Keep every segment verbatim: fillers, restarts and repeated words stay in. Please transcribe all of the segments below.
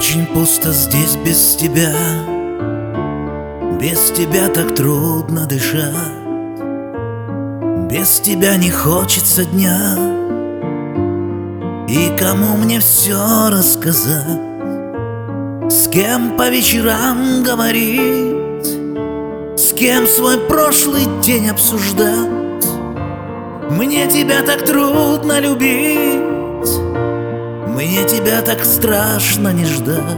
Очень пусто здесь без тебя. Без тебя так трудно дышать. Без тебя не хочется дня. И кому мне все рассказать? С кем по вечерам говорить? С кем свой прошлый день обсуждать? Мне тебя так трудно любить. Мне тебя так страшно не ждать.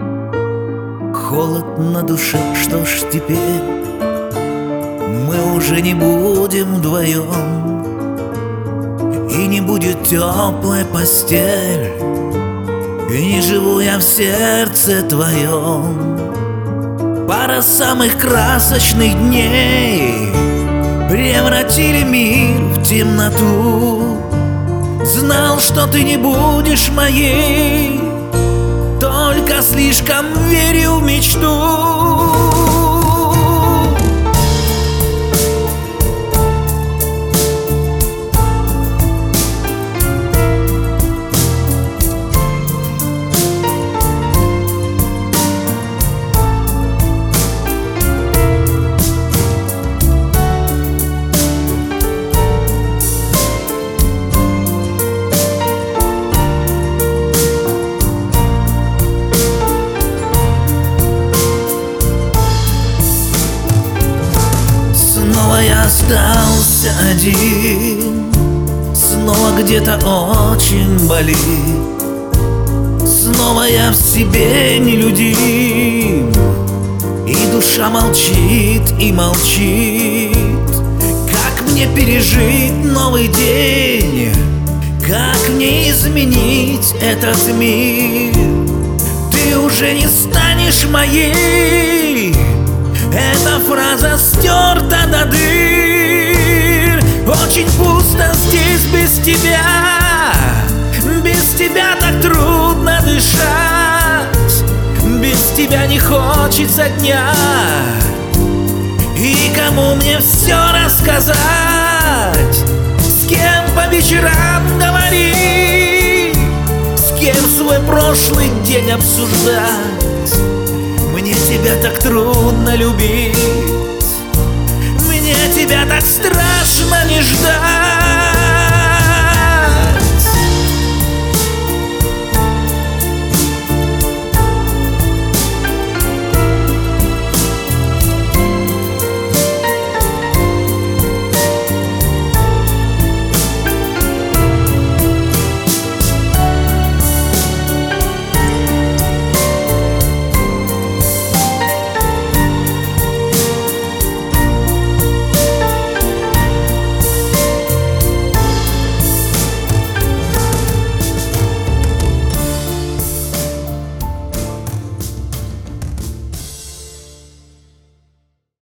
Холод на душе, что ж теперь? Мы уже не будем вдвоем, и не будет теплой постель, и не живу я в сердце твоем. Пара самых красочных дней превратили мир в темноту. Знал, что ты не будешь моей, только слишком верил в мечту. Снова я остался один, снова где-то очень болит. Снова я в себе нелюдим, и душа молчит и молчит. Как мне пережить новый день? Как мне изменить этот мир? Ты уже не станешь моей. Эта фраза стерта до дыр. Очень пусто здесь без тебя. Без тебя так трудно дышать. Без тебя не хочется дня. И кому мне все рассказать? С кем по вечерам говорить? С кем свой прошлый день обсуждать? Мне тебя так трудно любить. Мне тебя так страшно не ждать.